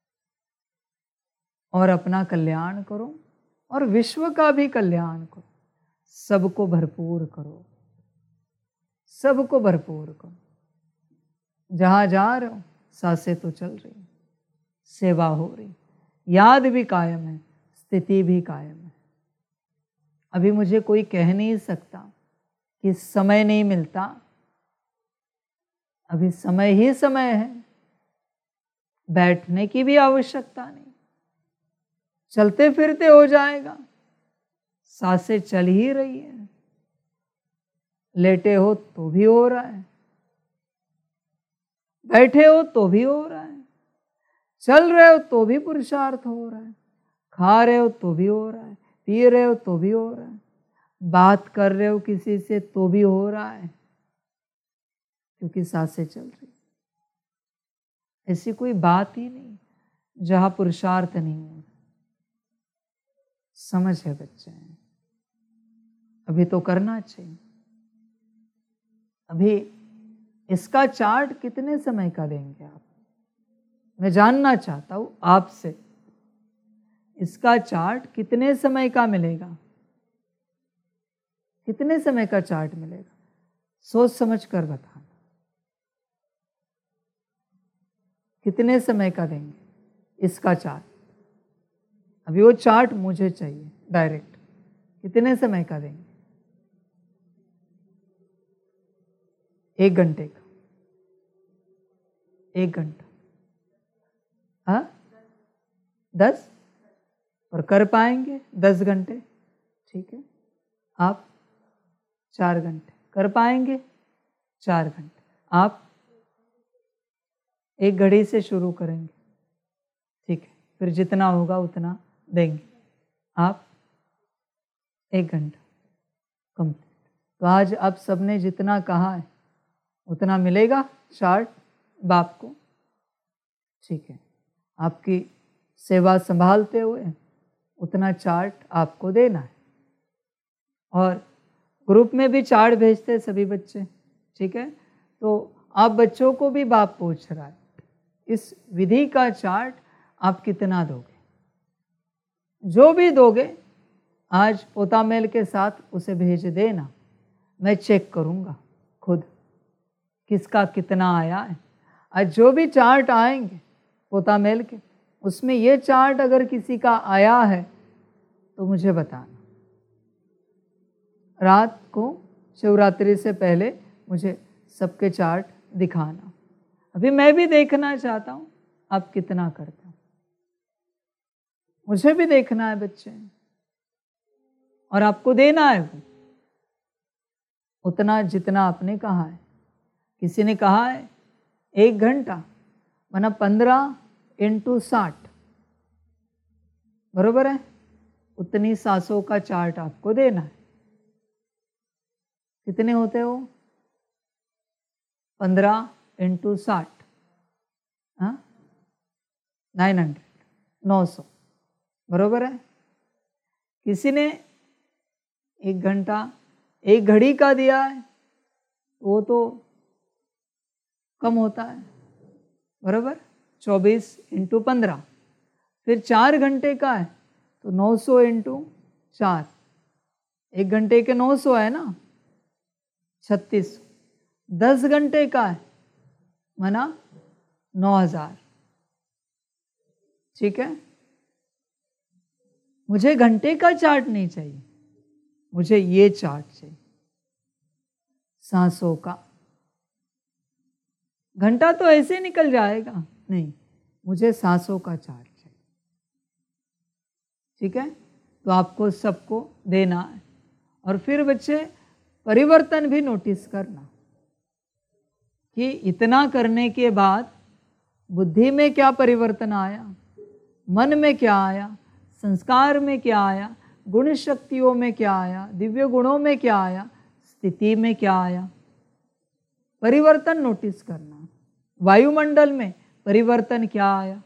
और अपना कल्याण करो और विश्व का भी कल्याण करो। सबको भरपूर करो, सबको भरपूर करो। जहां जा रहे हो सांसें तो चल रही, सेवा हो रही, याद भी कायम है, स्थिति भी कायम है। अभी मुझे कोई कह नहीं सकता कि समय नहीं मिलता, अभी समय ही समय है, बैठने की भी आवश्यकता नहीं, चलते फिरते हो जाएगा। सांसें चल ही रही है, लेटे हो तो भी हो रहा है, बैठे हो तो भी हो रहा है, चल रहे हो तो भी पुरुषार्थ हो रहा है, खा रहे हो तो भी हो रहा है, पी रहे हो तो भी हो रहा है, बात कर रहे हो किसी से तो भी हो रहा है, क्योंकि सांसें चल रही। ऐसी कोई बात ही नहीं जहां पुरुषार्थ नहीं हो रहा। समझ है बच्चे, अभी तो करना चाहिए। अभी इसका चार्ट कितने समय का देंगे आप? मैं जानना चाहता हूं आपसे, इसका चार्ट कितने समय का मिलेगा? कितने समय का चार्ट मिलेगा? सोच समझ कर बताना। कितने समय का देंगे इसका चार्ट? अभी वो चार्ट मुझे चाहिए डायरेक्ट। कितने समय का देंगे? एक घंटे का? एक घंटा? हाँ, दस? और कर पाएंगे दस घंटे? ठीक है, आप चार घंटे कर पाएंगे? चार घंटे आप एक घड़ी से शुरू करेंगे, ठीक है, फिर जितना होगा उतना देंगे आप। एक घंटा कंप्लीट। तो आज आप सबने जितना कहा है उतना मिलेगा चार्ट बाप को, ठीक है। आपकी सेवा संभालते हुए उतना चार्ट आपको देना है। और ग्रुप में भी चार्ट भेजते सभी बच्चे, ठीक है। तो आप बच्चों को भी बाप पूछ रहा है, इस विधि का चार्ट आप कितना दोगे? जो भी दोगे आज पोता मेल के साथ उसे भेज देना, मैं चेक करूंगा खुद किसका कितना आया है। आज जो भी चार्ट आएंगे पोता मेल के, उसमें ये चार्ट अगर किसी का आया है तो मुझे बताना। रात को शिवरात्रि से पहले मुझे सबके चार्ट दिखाना। अभी मैं भी देखना चाहता हूँ आप कितना करते हो, मुझे भी देखना है बच्चे, और आपको देना है वो उतना जितना आपने कहा है। किसी ने कहा है एक घंटा माना पंद्रह इंटू साठ, बरोबर है, उतनी सांसों का चार्ट आपको देना है। कितने होते हो? पंद्रह इंटू साठ, हाँ नाइन हंड्रेड, नौ सौ, बरोबर है। किसी ने एक घंटा एक घड़ी का दिया है, वो तो कम होता है, बरोबर, चौबीस इंटू पंद्रह। फिर चार घंटे का है तो नौ सौ इंटू चार, एक घंटे के नौ सौ है ना, छत्तीस। दस घंटे का है माना नौ हजार, ठीक है। मुझे घंटे का चार्ट नहीं चाहिए, मुझे ये चार्ट चाहिए सांसों का। घंटा तो ऐसे निकल जाएगा, नहीं, मुझे सांसों का चार्ट चाहिए, ठीक है। तो आपको सबको देना है। और फिर बच्चे परिवर्तन भी नोटिस करना कि इतना करने के बाद बुद्धि में क्या परिवर्तन आया, मन में क्या आया, संस्कार में क्या आया, गुण शक्तियों में क्या आया, दिव्य गुणों में क्या आया, स्थिति में क्या आया। परिवर्तन नोटिस करना। वायुमंडल में परिवर्तन क्या आया,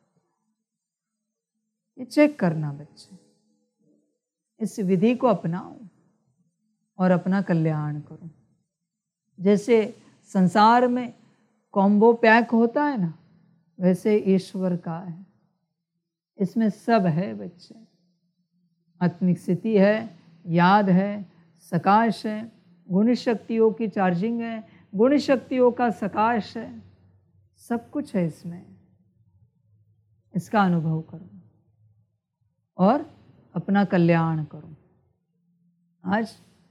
ये चेक करना बच्चे। इस विधि को अपनाओ और अपना कल्याण करो। जैसे संसार में कॉम्बो पैक होता है ना, वैसे ईश्वर का है, इसमें सब है बच्चे। आत्मिक स्थिति है, याद है, सकाश है, गुण शक्तियों की चार्जिंग है, गुण शक्तियों का सकाश है, सब कुछ है इसमें। इसका अनुभव करो और अपना कल्याण करो। आज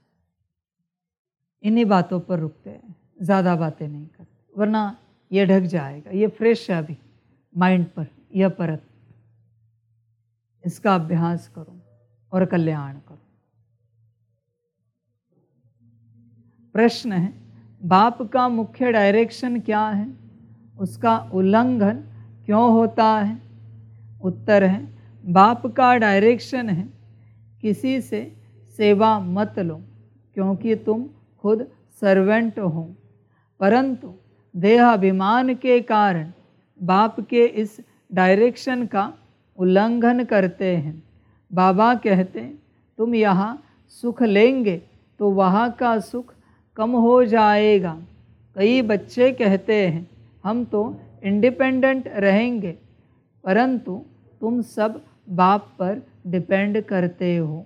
इन्हीं बातों पर रुकते हैं, ज़्यादा बातें नहीं करते, वरना ये ढक जाएगा। ये फ्रेश है अभी माइंड पर, यह परत। इसका अभ्यास करो और कल्याण करो। प्रश्न है, बाप का मुख्य डायरेक्शन क्या है, उसका उल्लंघन क्यों होता है? उत्तर है, बाप का डायरेक्शन है किसी से सेवा मत लो, क्योंकि तुम खुद सर्वेंट हो, परंतु देह अभिमान के कारण बाप के इस डायरेक्शन का उल्लंघन करते हैं। बाबा कहते हैं तुम यहाँ सुख लेंगे तो वहाँ का सुख कम हो जाएगा। कई बच्चे कहते हैं हम तो इंडिपेंडेंट रहेंगे, परंतु तुम सब बाप पर डिपेंड करते हो।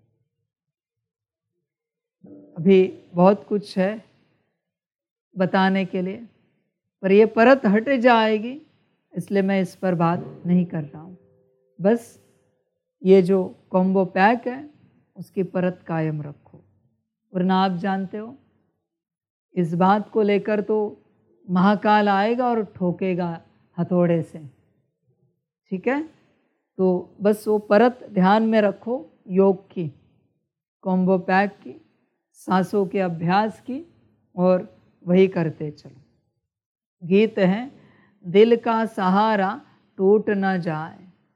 अभी बहुत कुछ है बताने के लिए, पर ये परत हट जाएगी, इसलिए मैं इस पर बात नहीं कर रहा हूँ। बस ये जो कॉम्बो पैक है उसकी परत कायम रखो, वरना आप जानते हो इस बात को लेकर तो महाकाल आएगा और ठोकेगा हथौड़े से, ठीक है। तो बस वो परत ध्यान में रखो, योग की, कॉम्बो पैक की, सांसों के अभ्यास की, और वही करते चलो। गीत है, दिल का सहारा टूट न जाए।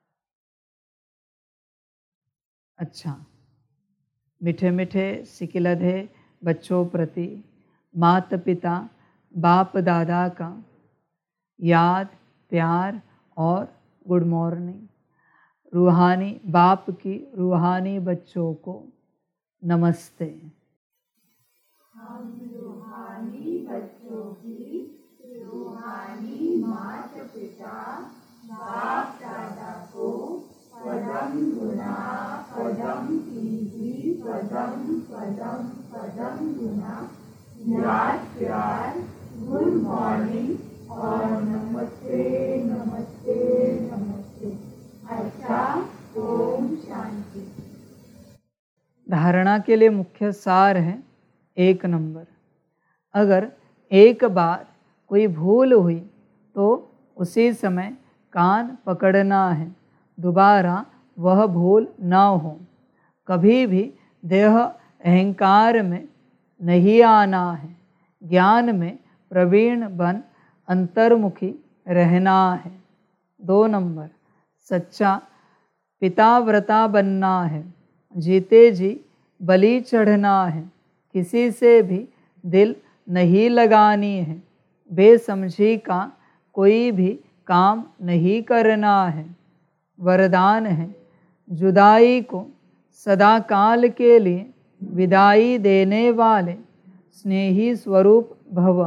अच्छा, मीठे मीठे सिकिलधे बच्चों प्रति माता पिता बाप दादा का याद, प्यार और गुड मॉर्निंग। रूहानी बाप की रूहानी बच्चों को नमस्ते। हम रूहानी बच्चों की रूहानी माता पिता बाप दादा को पदम गुना पदम कीजी पदम पदम पदम गुना याद प्यार गुड मॉर्निंग और नमस्ते नमस्ते नमस्ते। अच्छा, ओम शांति। धारणा के लिए मुख्य सार है एक नंबर। अगर एक बार कोई भूल हुई तो उसी समय कान पकड़ना है, दोबारा वह भूल न हो। कभी भी देह अहंकार में नहीं आना है, ज्ञान में प्रवीण बन अंतर्मुखी रहना है। दो नंबर, सच्चा पिताव्रता बनना है, जीते जी बलि चढ़ना है, किसी से भी दिल नहीं लगानी है, बेसमझी का कोई भी काम नहीं करना है। वरदान है, जुदाई को सदा काल के लिए विदाई देने वाले स्नेही स्वरूप भव।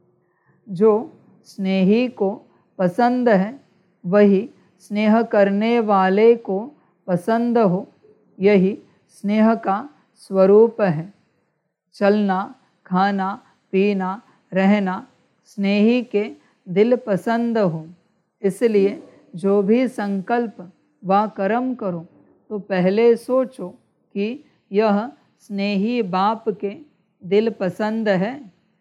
जो स्नेही को पसंद है वही स्नेह करने वाले को पसंद हो, यही स्नेह का स्वरूप है। चलना, खाना, पीना, रहना स्नेही के दिल पसंद हो। इसलिए जो भी संकल्प व कर्म करो तो पहले सोचो कि यह स्नेही बाप के दिल पसंद है।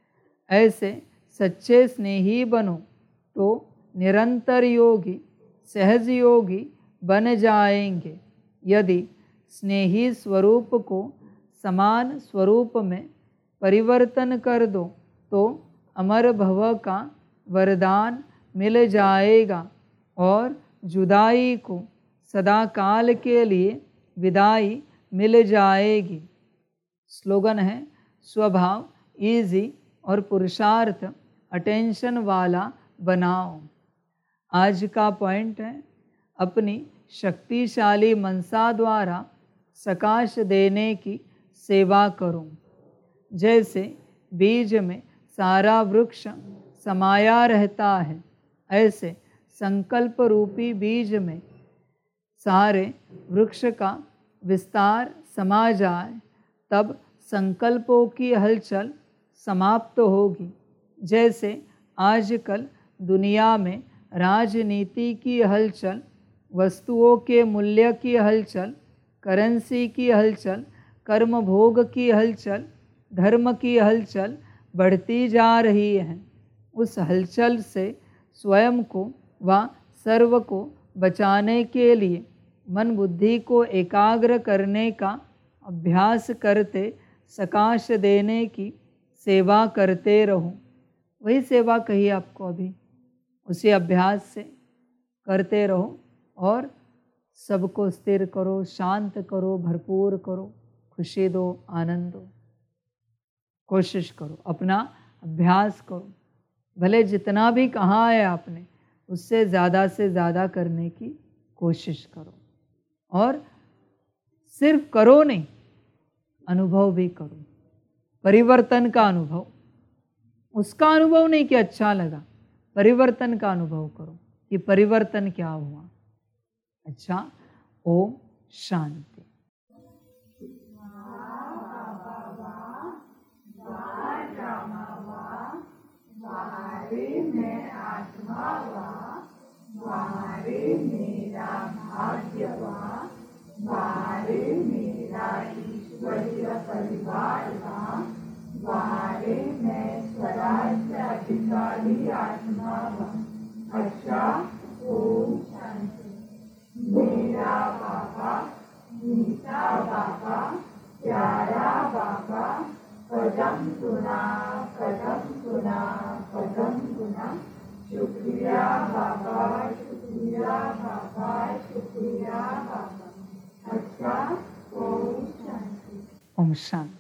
ऐसे सच्चे स्नेही बनो तो निरंतर योगी सहज योगी बन जाएंगे। यदि स्नेही स्वरूप को समान स्वरूप में परिवर्तन कर दो तो अमर भव का वरदान मिल जाएगा और जुदाई को सदा काल के लिए विदाई मिल जाएगी। स्लोगन है, स्वभाव इजी और पुरुषार्थ अटेंशन वाला बनाओ। आज का पॉइंट है, अपनी शक्तिशाली मनसा द्वारा सकाश देने की सेवा करो। जैसे बीज में सारा वृक्ष समाया रहता है, ऐसे संकल्प रूपी बीज में सारे वृक्ष का विस्तार समा जाए, तब संकल्पों की हलचल समाप्त होगी। जैसे आजकल दुनिया में राजनीति की हलचल, वस्तुओं के मूल्य की हलचल, करेंसी की हलचल, कर्म भोग की हलचल, धर्म की हलचल बढ़ती जा रही है। उस हलचल से स्वयं को व सर्व को बचाने के लिए मन बुद्धि को एकाग्र करने का अभ्यास करते सकाश देने की सेवा करते रहो। वही सेवा कही आपको अभी, उसी अभ्यास से करते रहो और सबको स्थिर करो, शांत करो, भरपूर करो, खुशी दो, आनंद दो। कोशिश करो, अपना अभ्यास करो। भले जितना भी कहा है आपने उससे ज़्यादा से ज़्यादा करने की कोशिश करो। और सिर्फ करो नहीं, अनुभव भी करो। परिवर्तन का अनुभव, उसका अनुभव नहीं कि अच्छा लगा, परिवर्तन का अनुभव करो कि परिवर्तन क्या हुआ। अच्छा, ओम शांति। मैं आत्मा वा, वारे मेरा भाग्य वा, वारे मेरा ईश्वरीय परिवार वा, वारे मैं स्वराज्य अधिकारी आत्मा वा। अच्छा, ओम शांति। मेरा बाबा, मीठा बाबा, प्यारा बाबा, कदम सुना, कदम सुना, कदम सुना। शुक्रिया बाबा, शुक्रिया बाबा, शुक्रिया बाबा। अच्छा, ओम शांति। ओम शांति।